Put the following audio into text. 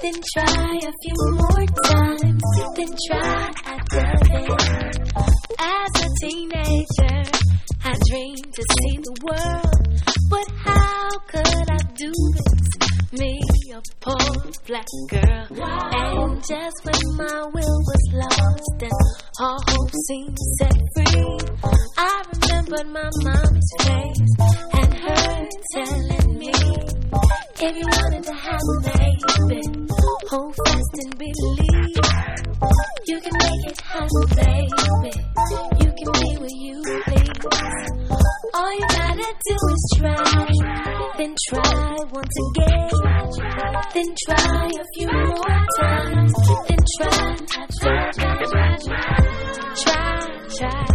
then try a few more times, then try again. As a teenager, I dreamed to see the world, but how could I do this? Me, a poor black girl. And just when my will was lost and all hope seemed set free, I remembered my mom's face and her telling me, if you wanted to have a baby, hold fast and believe. You can make it happen, baby. You can be where you please. All you gotta do is try, then try once again, then try a few more times, then try.